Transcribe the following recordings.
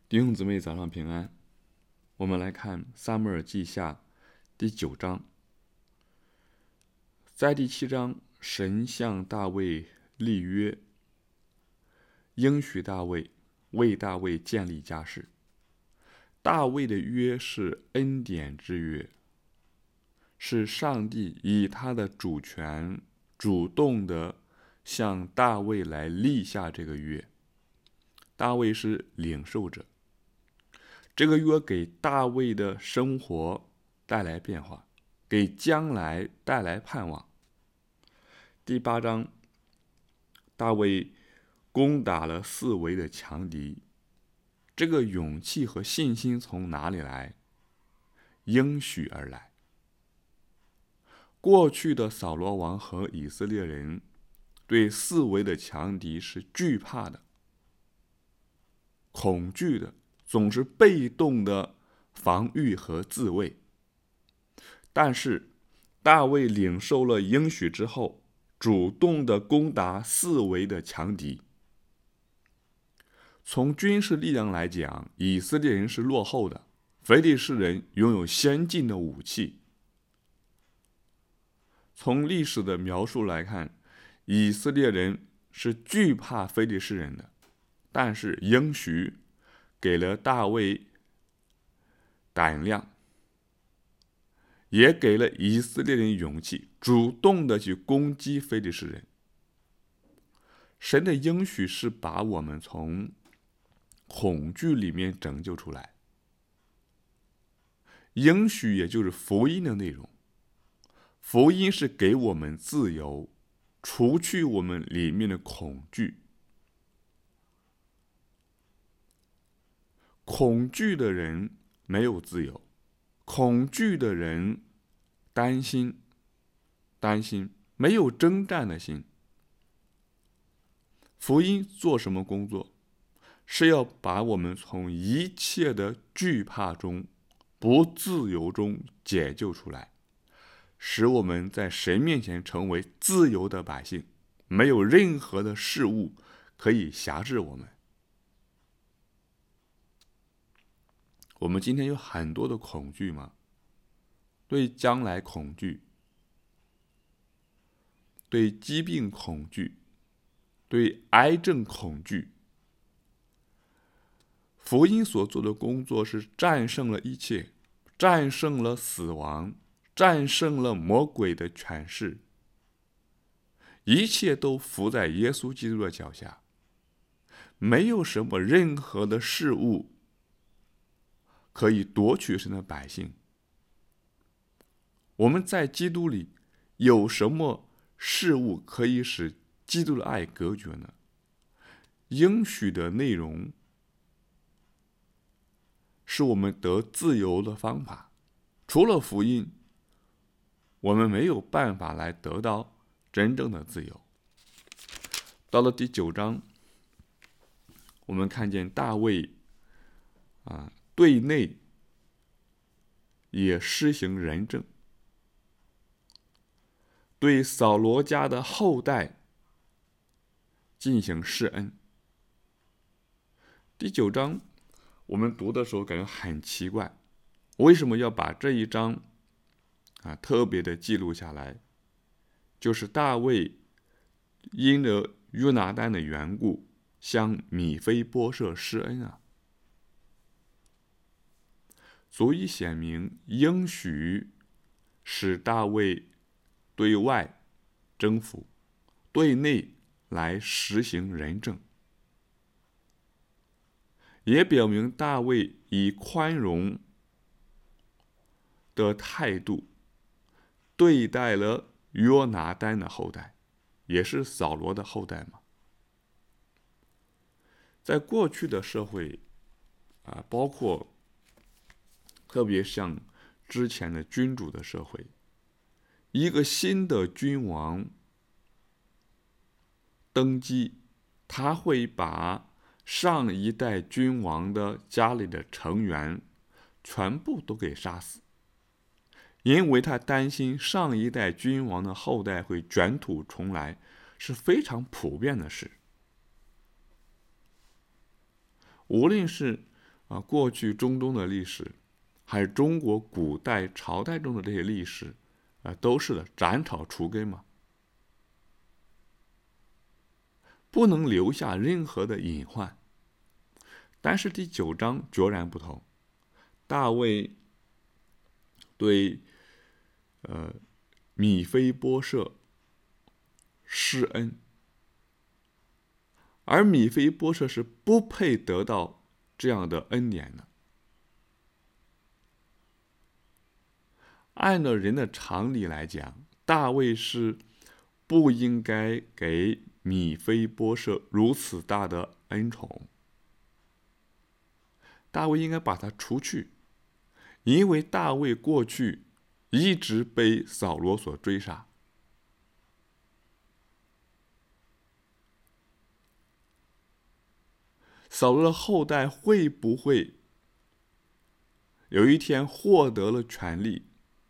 弟兄姊妹，早上平安。我们来看撒母耳记下第9章。在第7章，神向大卫立约，应许大卫，为大卫建立家室。大卫的约是恩典之约，是上帝以他的主权主动的向大卫来立下这个约。大卫是领受者，这个约给大卫的生活带来变化，给将来带来盼望。第8章，大卫攻打了四围的强敌，这个勇气和信心从哪里来？应许而来。过去的扫罗王和以色列人对四围的强敌是惧怕的、恐惧的，总是被动的防御和自卫。但是大卫领受了应许之后，主动的攻打四围的强敌。从军事力量来讲，以色列人是落后的，非利士人拥有先进的武器。从历史的描述来看，以色列人是惧怕非利士人的，但是应许给了大卫胆量，也给了以色列人勇气，主动的去攻击非利士人。神的应许是把我们从恐惧里面拯救出来，应许也就是福音的内容。福音是给我们自由，除去我们里面的恐惧。恐惧的人没有自由，恐惧的人担心，没有征战的心。福音做什么工作？是要把我们从一切的惧怕中、不自由中解救出来，使我们在神面前成为自由的百姓，没有任何的事物可以辖制我们。我们今天有很多的恐惧吗？对将来恐惧，对疾病恐惧，对癌症恐惧。福音所做的工作是战胜了一切，战胜了死亡，战胜了魔鬼的权势，一切都伏在耶稣基督的脚下。没有什么任何的事物可以夺取神的百姓。我们在基督里有什么事物可以使基督的爱隔绝呢？应许的内容是我们得自由的方法，除了福音，我们没有办法来得到真正的自由。到了第9章，我们看见大卫对内也施行仁政，对扫罗家的后代进行施恩。第9章我们读的时候感觉很奇怪，为什么要把这一章特别的记录下来？就是大卫因着约拿单的缘故，向米非波设施恩啊，足以显明应许使大卫对外征服，对内来实行仁政，也表明大卫以宽容的态度对待了约拿单的后代，也是扫罗的后代嘛。在过去的社会包括特别像之前的君主的社会，一个新的君王登基，他会把上一代君王的家里的成员全部都给杀死，因为他担心上一代君王的后代会卷土重来，是非常普遍的事。无论是过去中东的历史，还是中国古代朝代中的这些历史，都是的，斩草除根嘛，不能留下任何的隐患。但是第9章决然不同，大卫对米非波设施恩，而米非波设是不配得到这样的恩典的。按照人的常理来讲，大卫是不应该给米非波设如此大的恩宠，大卫应该把他除去，因为大卫过去一直被扫罗所追杀。扫罗的后代会不会有一天获得了权力，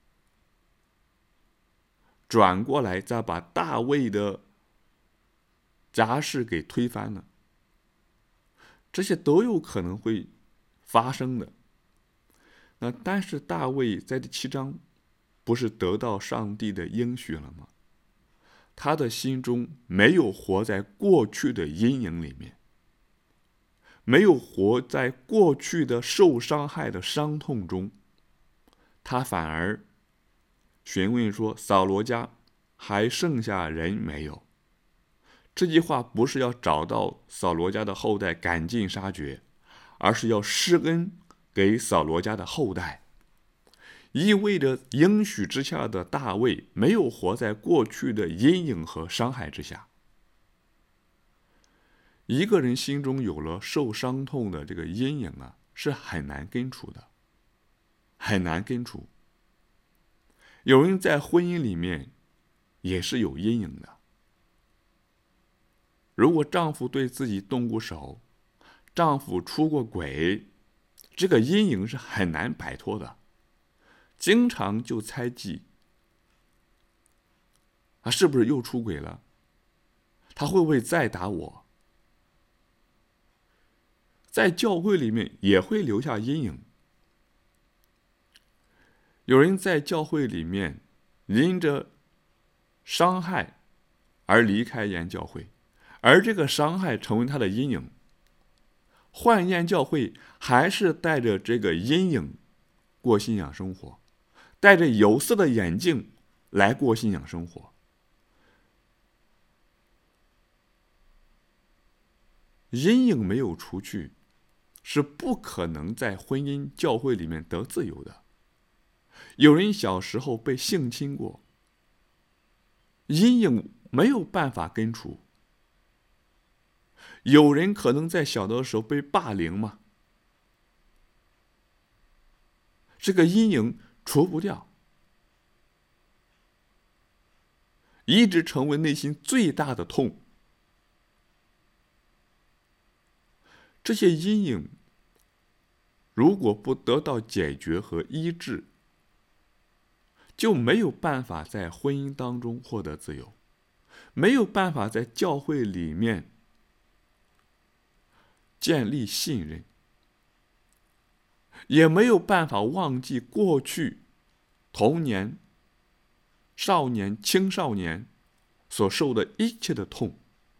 转过来再把大卫的家世给推翻了？这些都有可能会发生的。但是大卫在第7章不是得到上帝的应许了吗？他的心中没有活在过去的阴影里面，没有活在过去的受伤害的伤痛中，他反而询问说：“扫罗家还剩下人没有？”这句话不是要找到扫罗家的后代赶尽杀绝，而是要施恩给扫罗家的后代，意味着应许之下的大卫没有活在过去的阴影和伤害之下。一个人心中有了受伤痛的这个阴影是很难根除的，很难根除。有人在婚姻里面也是有阴影的，如果丈夫对自己动过手，丈夫出过轨，这个阴影是很难摆脱的，经常就猜忌是不是又出轨了，他会不会再打我？在教会里面也会留下阴影。有人在教会里面因着伤害而离开研教会，而这个伤害成为他的阴影，换研教会还是带着这个阴影过信仰生活，戴着有色的眼镜来过信仰生活。阴影没有除去，是不可能在婚姻教会里面得自由的。有人小时候被性侵过，阴影没有办法根除。有人可能在小的时候被霸凌嘛，这个阴影除不掉，一直成为内心最大的痛。这些阴影如果不得到解决和医治，就没有办法在婚姻当中获得自由，没有办法在教会里面建立信任，也没有办法忘记过去童年、少年、青少年所受的一切的痛。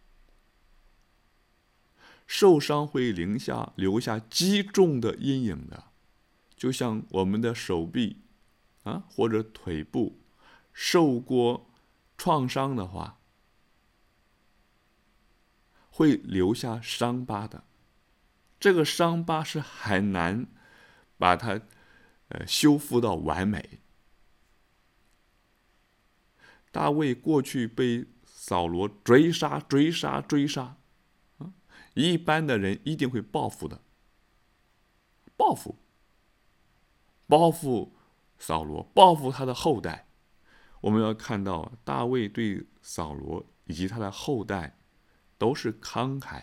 受伤会留下击中的阴影的，就像我们的手臂或者腿部受过创伤的话，会留下伤疤的。这个伤疤是很难把它修复到完美。大卫过去被扫罗追杀，一般的人一定会报复的，报复扫罗，报复他的后代。我们要看到大卫对扫罗以及他的后代都是慷慨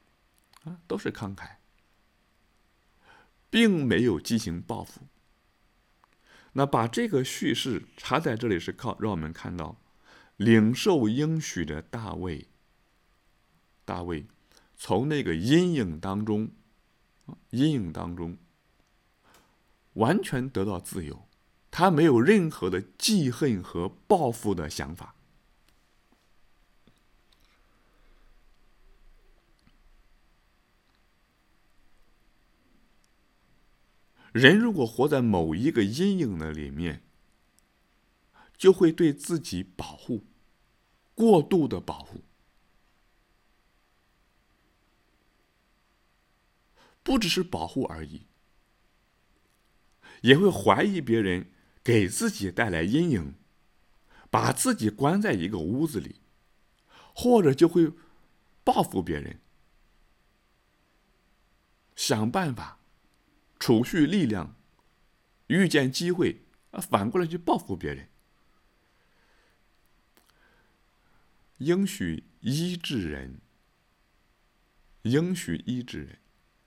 并没有进行报复。那把这个叙事插在这里，是让我们看到领受应许的大卫从那个阴影当中阴影当中完全得到自由，他没有任何的记恨和报复的想法。人如果活在某一个阴影的里面，就会对自己保护，过度的保护，不只是保护而已，也会怀疑别人，给自己带来阴影，把自己关在一个屋子里，或者就会报复别人，想办法储蓄力量，遇见机会反过来去报复别人。应许医治人，应许医治人。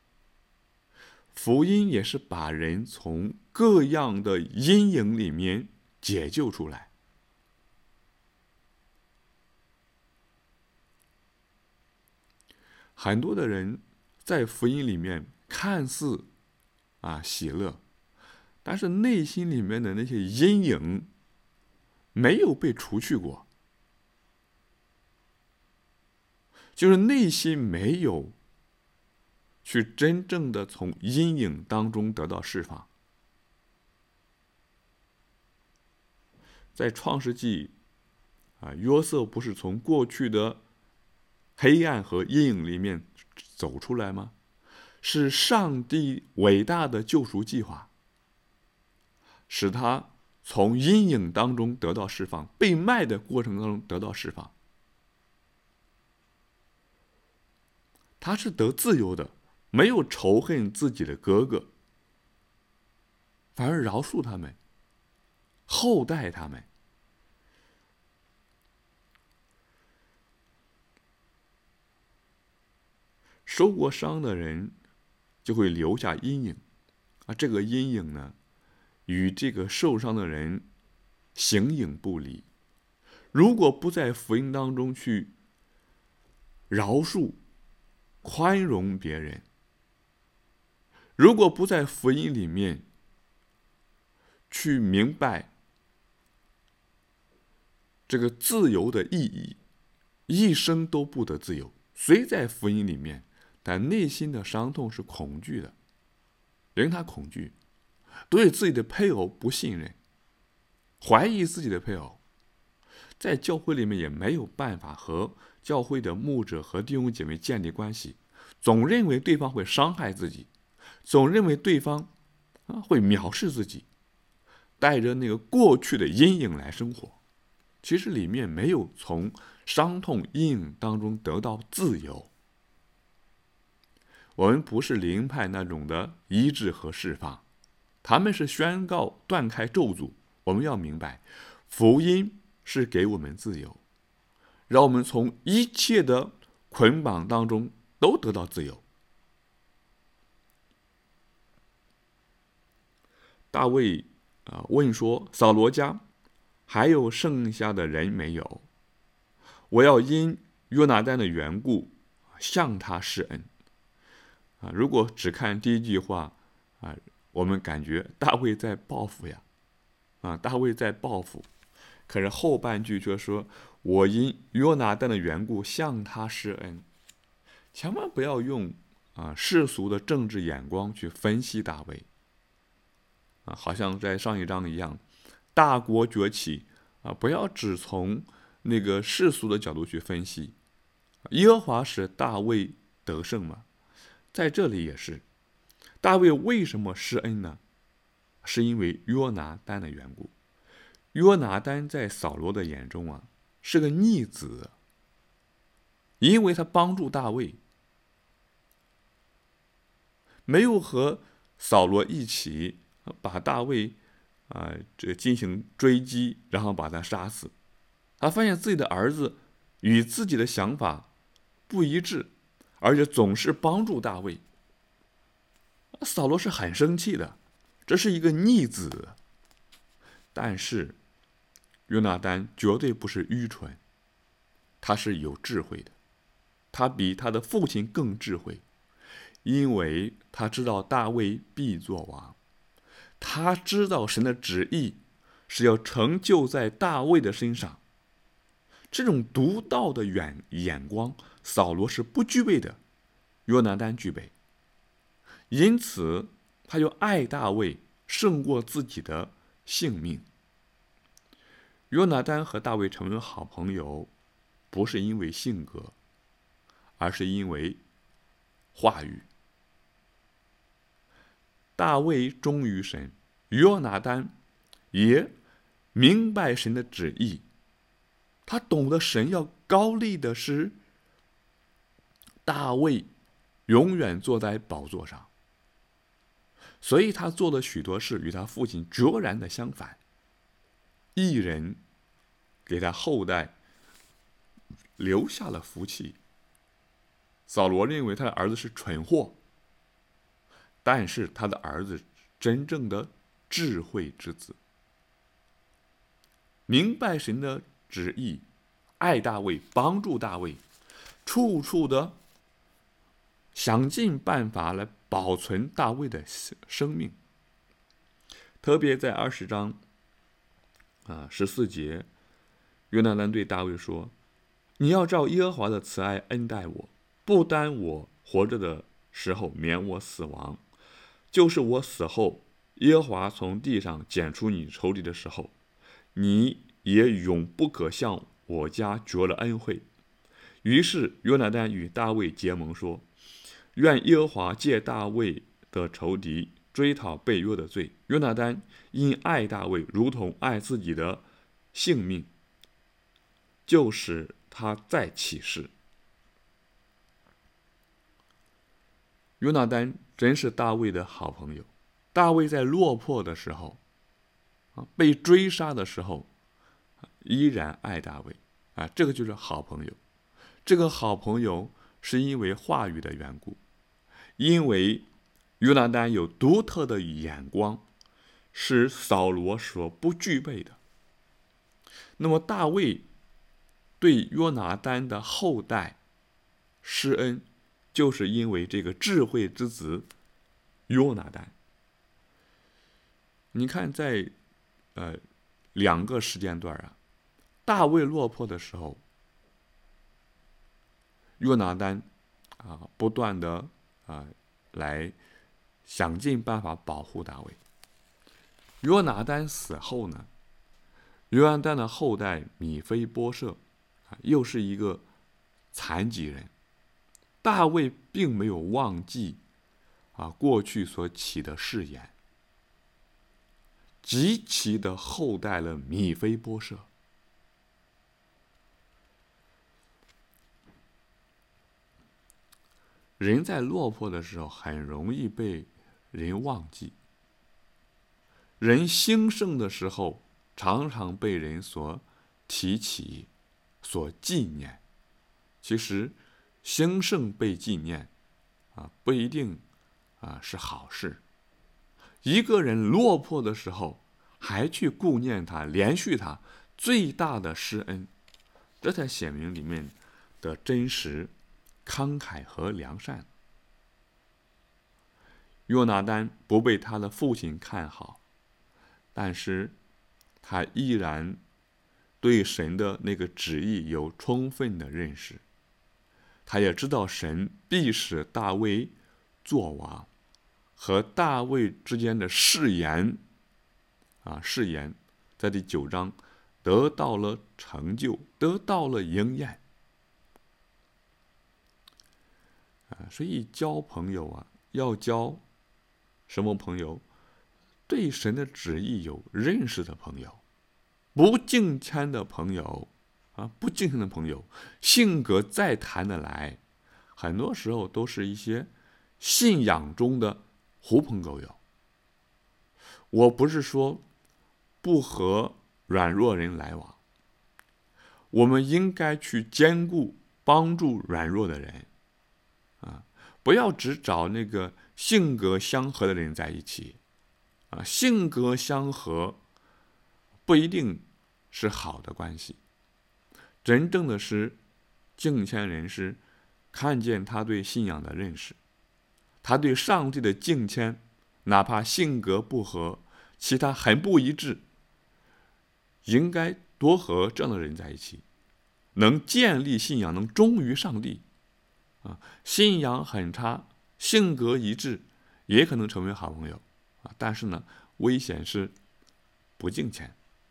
福音也是把人从各样的阴影里面解救出来。很多的人在福音里面看似喜乐，但是内心里面的那些阴影没有被除去过，就是内心没有去真正的从阴影当中得到释放。在创世纪约瑟不是从过去的黑暗和阴影里面走出来吗？是上帝伟大的救赎计划，使他从阴影当中得到释放，被卖的过程当中得到释放。他是得自由的，没有仇恨自己的哥哥，反而饶恕他们，厚待他们。受过伤的人就会留下阴影，这个阴影呢，与这个受伤的人形影不离。如果不在福音当中去饶恕、宽容别人，如果不在福音里面去明白这个自由的意义，一生都不得自由。虽在福音里面，但内心的伤痛是恐惧的，人他恐惧，对自己的配偶不信任，怀疑自己的配偶，在教会里面也没有办法和教会的牧者和弟兄姐妹建立关系，总认为对方会伤害自己，总认为对方会藐视自己，带着那个过去的阴影来生活，其实里面没有从伤痛阴影当中得到自由。我们不是灵派那种的医治和释放，他们是宣告断开咒诅。我们要明白，福音是给我们自由，让我们从一切的捆绑当中都得到自由。大卫问说，扫罗家还有剩下的人没有？我要因约拿单的缘故向他施恩。如果只看第一句话我们感觉大卫在报复呀，大卫在报复。可是后半句却说，我因约拿单的缘故向他施恩。千万不要用世俗的政治眼光去分析大卫，好像在上一章一样，大国崛起不要只从那个世俗的角度去分析。耶和华使大卫得胜嘛，在这里也是，大卫为什么施恩呢？是因为约拿单的缘故。约拿单在扫罗的眼中是个逆子，因为他帮助大卫，没有和扫罗一起把大卫进行追击，然后把他杀死。他发现自己的儿子与自己的想法不一致，而且总是帮助大卫。扫罗是很生气的，这是一个逆子。但是约拿单绝对不是愚蠢，他是有智慧的，他比他的父亲更智慧， 因为他知道大卫必作王，他知道神的旨意是要成就在大卫的身上。这种独到的眼光，扫罗是不具备的，约拿单具备。因此他就爱大卫胜过自己的性命。约拿单和大卫成为好朋友，不是因为性格，而是因为话语。大卫忠于神，约拿单也明白神的旨意，他懂得神要高立的是大卫永远坐在宝座上，所以他做了许多事与他父亲决然的相反。一人给他后代留下了福气。扫罗认为他的儿子是蠢货，但是他的儿子真正的智慧之子，明白神的旨意，爱大卫，帮助大卫，处处的想尽办法来保存大卫的生命。特别在20章14节，约拿单对大卫说：“你要照耶和华的慈爱恩待我，不单我活着的时候免我死亡，就是我死后，耶和华从地上剪除你仇敌的时候，你也永不可向我家绝了恩惠。”于是约拿单与大卫结盟说：“愿耶和华借大卫的仇敌追讨背约的罪。”约拿单因爱大卫如同爱自己的性命，就使他再起誓。约拿单真是大卫的好朋友。大卫在落魄的时候，被追杀的时候，依然爱大卫这个就是好朋友。这个好朋友是因为话语的缘故，因为约拿单有独特的眼光，是扫罗所不具备的。那么大卫对约拿单的后代施恩，就是因为这个智慧之子约拿单。你看在2个时间段大卫落魄的时候，约拿单不断的来想尽办法保护大卫。约拿单死后呢，约拿单的后代米非波设又是一个残疾人。大卫并没有忘记过去所起的誓言，极其的厚待了米非波设。人在落魄的时候很容易被人忘记，人兴盛的时候常常被人所提起，所纪念。其实兴盛被纪念不一定是好事。一个人落魄的时候还去顾念他，连续他，最大的施恩，这才显明里面的真实、慷慨和良善。约拿单不被他的父亲看好，但是他依然对神的那个旨意有充分的认识。他也知道神必使大卫作王，和大卫之间的誓言在第9章得到了成就，得到了应验。所以交朋友要交什么朋友？对神的旨意有认识的朋友。不敬谦的朋友不敬虔的朋友，性格再谈得来，很多时候都是一些信仰中的狐朋狗友。我不是说不和软弱人来往，我们应该去兼顾帮助软弱的人不要只找那个性格相合的人在一起性格相合不一定是好的关系。真正的是敬虔人士看见他对信仰的认识， 他对上帝的敬虔，哪怕性格不合，其他很不一致，应该多和这样的人在一起，能建立信仰，能忠于上帝信仰很差，性格一致，也可能成为好朋友但是呢，危险是不敬虔。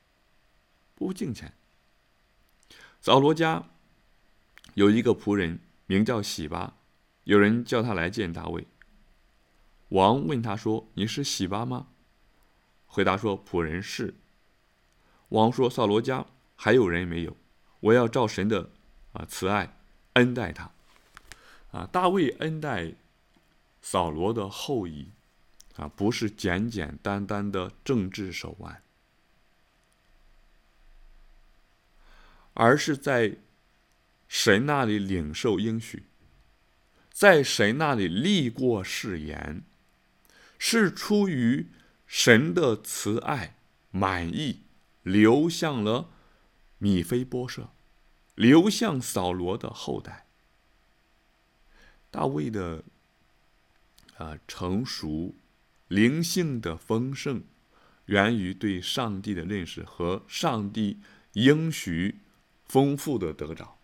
扫罗家有一个仆人名叫洗巴，有人叫他来见大卫。王问他说：“你是洗巴吗？”回答说：“仆人是。”王说：“扫罗家还有人没有？我要照神的慈爱恩待他。”大卫恩待扫罗的后裔不是简简单单的政治手腕，而是在神那里领受应许，在神那里立过誓言，是出于神的慈爱满意，流向了米非波设，流向扫罗的后代。大卫的成熟，灵性的丰盛，源于对上帝的认识和上帝应许丰富的得着，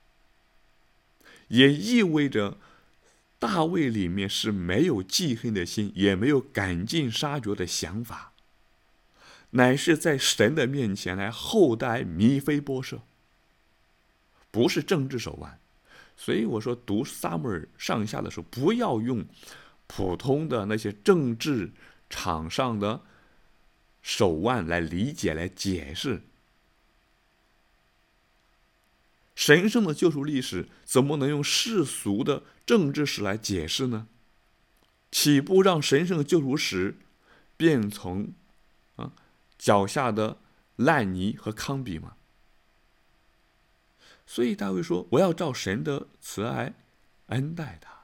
也意味着大卫里面是没有记恨的心，也没有赶尽杀绝的想法，乃是在神的面前来厚待米非波设，不是政治手腕。所以我说读撒母耳上下的时候，不要用普通的那些政治场上的手腕来理解来解释神圣的救赎历史，怎么能用世俗的政治史来解释呢？岂不让神圣的救赎史变成脚下的烂泥和糠秕吗？所以大卫说：“我要照神的慈爱恩待他。”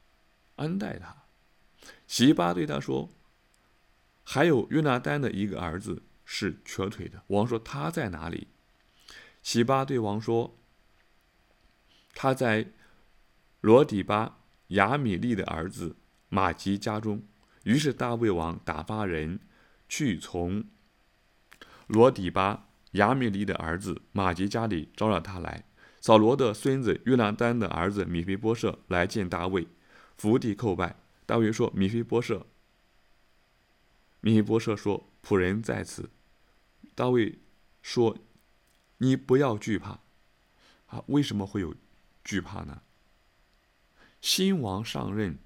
洗巴对他说：“还有约拿单的一个儿子是瘸腿的。”王说：“他在哪里？”洗巴对王说：“他在罗底巴亚米利的儿子马吉家中。”于是大卫王打发人去从罗底巴亚米利的儿子马吉家里招了他来。扫罗的孙子约拿单的儿子米非波设来见大卫，伏地叩拜。大卫说：“米非波设。”米非波设说：“仆人在此。”大卫说：“你不要惧怕。”为什么会有惧怕呢？新王上任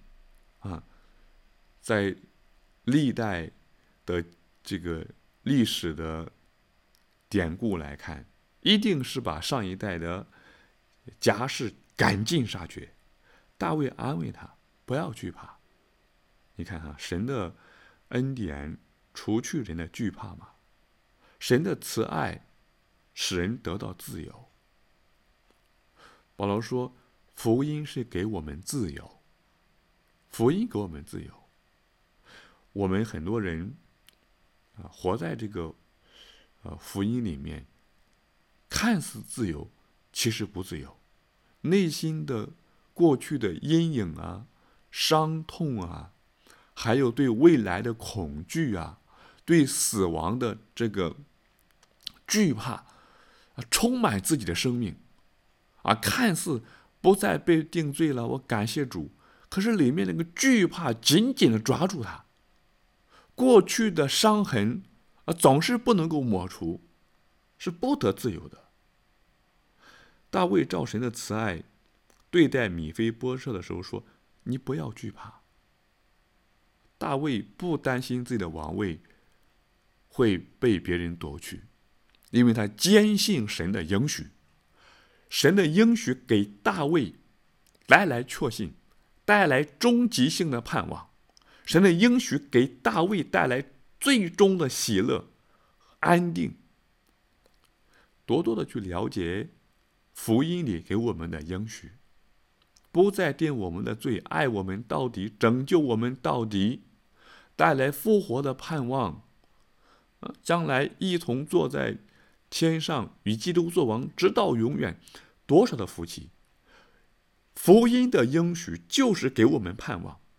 在历代的这个历史的典故来看，一定是把上一代的家事赶尽杀绝。大卫安慰他不要惧怕。你看神的恩典除去人的惧怕嘛，神的慈爱使人得到自由。保罗说福音是给我们自由，福音给我们自由。我们很多人活在这个福音里面，看似自由，其实不自由，内心的过去的阴影伤痛还有对未来的恐惧对死亡的这个惧怕充满自己的生命看似不再被定罪了，我感谢主，可是里面那个惧怕紧紧的抓住他，过去的伤痕总是不能够抹除，是不得自由的。大卫照神的慈爱对待米非波设的时候说：“你不要惧怕。”大卫不担心自己的王位会被别人夺去，因为他坚信神的应许。神的应许给大卫带来确信，带来终极性的盼望。神的应许给大卫带来最终的喜乐、安定。多多的去了解福音里给我们的应许，不再定我们的罪，爱我们到底，拯救我们到底，带来复活的盼望，将来一同坐在天上与基督作王，直到永远，多少的福气！福音的应许就是给我们盼望，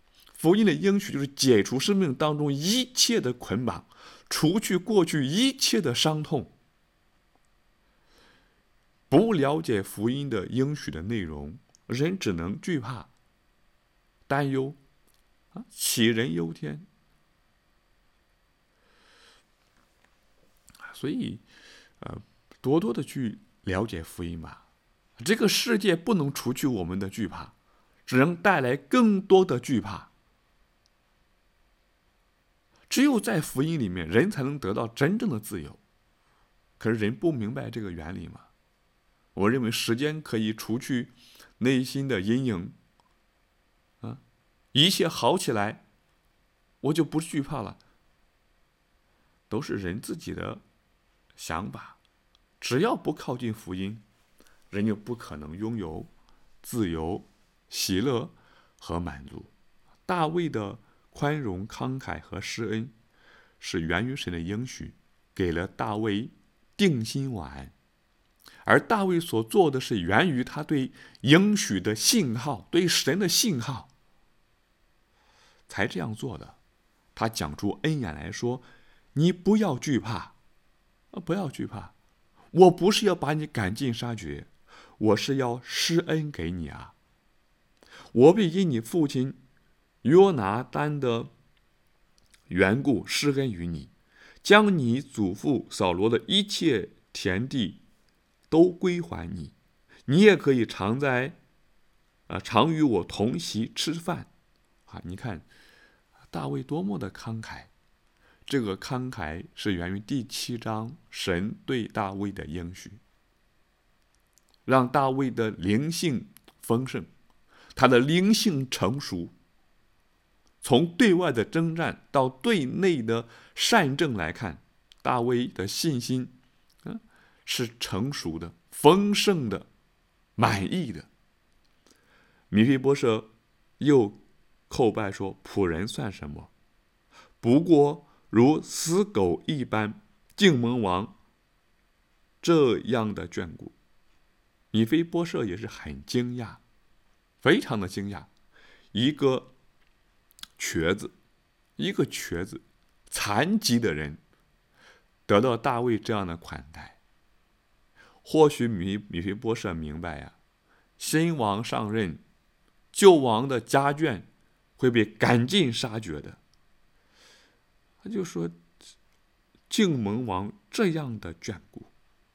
福音的应许就是解除生命当中一切的捆绑，除去过去一切的伤痛。不了解福音的应许的内容，人只能惧怕、担忧，杞人忧天。所以，多多的去了解福音吧。这个世界不能除去我们的惧怕，只能带来更多的惧怕。只有在福音里面，人才能得到真正的自由。可是人不明白这个原理嘛？我认为时间可以除去内心的阴影，一切好起来，我就不惧怕了。都是人自己的想法，只要不靠近福音，人就不可能拥有自由、喜乐和满足。大卫的宽容、慷慨和施恩，是源于神的应许，给了大卫定心丸。而大卫所做的是源于他对应许的信号，对神的信号，才这样做的。他讲出恩言来说：“你不要惧怕，不要惧怕，我不是要把你赶尽杀绝，我是要施恩给你啊！我必因你父亲约拿单的缘故施恩于你，将你祖父扫罗的一切田地都归还你，你也可以常与我同席吃饭。”你看大卫多么的慷慨，这个慷慨是源于第7章神对大卫的应许，让大卫的灵性丰盛，他的灵性成熟。从对外的征战到对内的善政来看，大卫的信心是成熟的、丰盛的、满意的。米非波设又叩拜说：“仆人算什么？不过如死狗一般，竟蒙王这样的眷顾。”米非波设也是很惊讶，非常的惊讶。一个瘸子，残疾的人，得到大卫这样的款待。或许米非波设明白呀，新王上任，旧王的家眷会被赶尽杀绝的。他就说：“竟蒙王这样的眷顾。”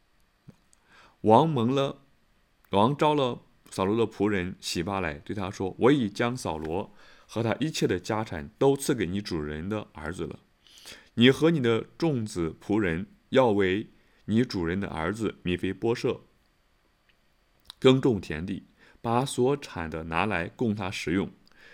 王招了扫罗的仆人洗巴来，对他说：“我已将扫罗和他一切的家产都赐给你主人的儿子了。你和你的众子仆人要为你主人的儿子米非波设耕种田地，把所产的拿来供他食用。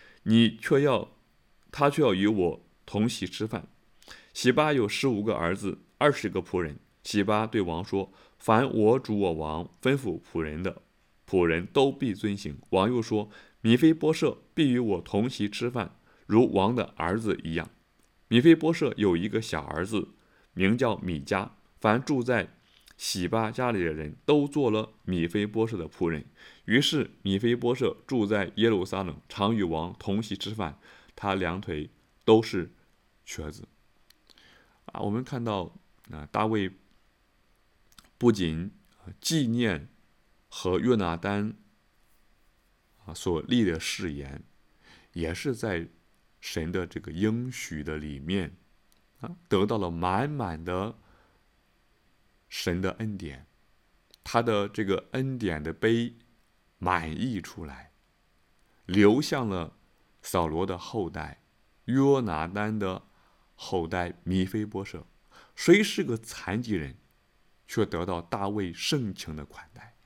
他却要与我同席吃饭。”洗巴有15个儿子，20个仆人。洗巴对王说：“凡我主我王吩咐仆人的，仆人都必遵行。”王又说：“米非波设必与我同席吃饭，如王的儿子一样。”米非波设有一个小儿子，名叫米迦。凡住在洗巴家里的人都做了米非波设的仆人。于是米非波设住在耶路撒冷，常与王同席吃饭。他两腿都是瘸子。我们看到大卫不仅纪念和约拿单所立的誓言，也是在神的这个应许的里面得到了满满的神的恩典，他的这个恩典的杯满溢出来，流向了扫罗的后代约拿单的后代米非波设。虽是个残疾人，却得到大卫盛情的款待。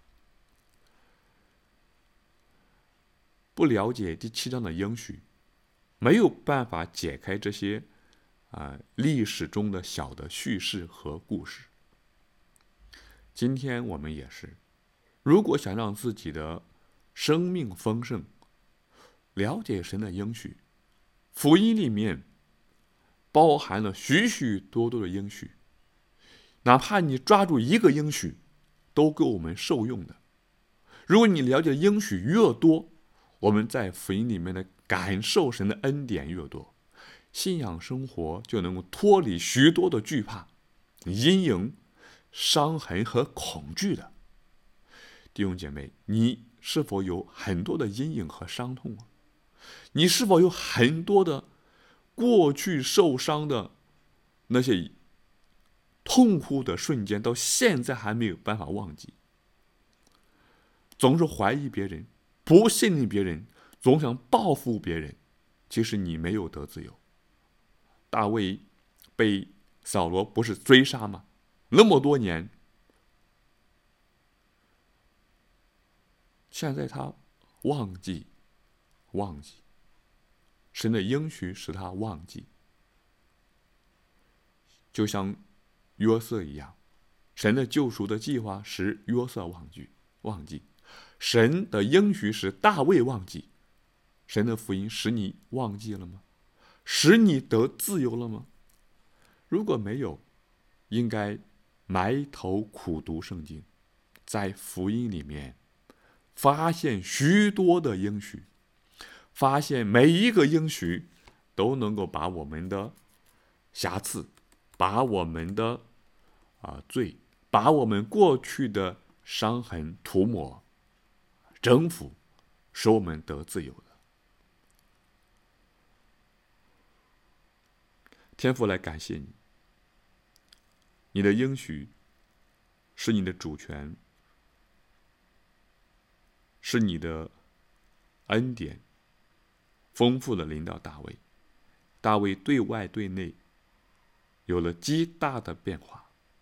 不了解第7章的应许，没有办法解开这些历史中的小的叙事和故事。今天我们也是，如果想让自己的生命丰盛，了解神的应许，福音里面包含了许许多多的应许，哪怕你抓住一个应许，都够我们受用的。如果你了解的应许越多，我们在福音里面的感受神的恩典越多，信仰生活就能够脱离许多的惧怕、阴影、伤痕和恐惧的。弟兄姐妹，你是否有很多的阴影和伤痛啊？你是否有很多的过去受伤的那些痛苦的瞬间，到现在还没有办法忘记？总是怀疑别人，不信任别人，总想报复别人，其实你没有得自由。大卫被扫罗不是追杀吗？那么多年，现在他忘记神的应许使他忘记，就像约瑟一样，神的救赎的计划使约瑟忘记，神的应许使大卫忘记，神的福音使你忘记了吗？使你得自由了吗？如果没有，应该埋头苦读圣经，在福音里面发现许多的应许，发现每一个应许都能够把我们的瑕疵，把我们的罪，把我们过去的伤痕涂抹、征服，使我们得自由的。天父，来感谢你，你的应许是你的主权，是你的恩典，丰富的领导大卫。大卫对外对内有了极大的变化。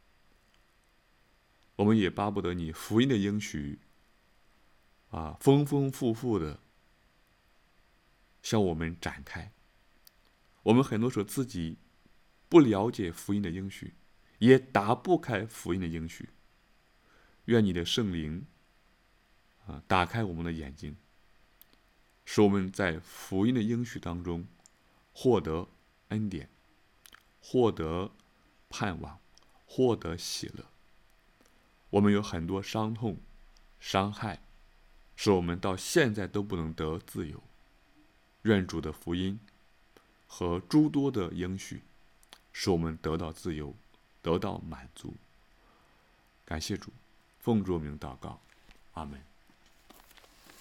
我们也巴不得你福音的应许丰丰富富的向我们展开。我们很多时候自己不了解福音的应许，也打不开福音的应许。愿你的圣灵打开我们的眼睛，使我们在福音的应许当中获得恩典，获得盼望，获得喜乐。我们有很多伤痛、伤害，使我们到现在都不能得自由。愿主的福音和诸多的应许，使我们得到自由，得到满足。感谢主，奉主名祷告，阿们。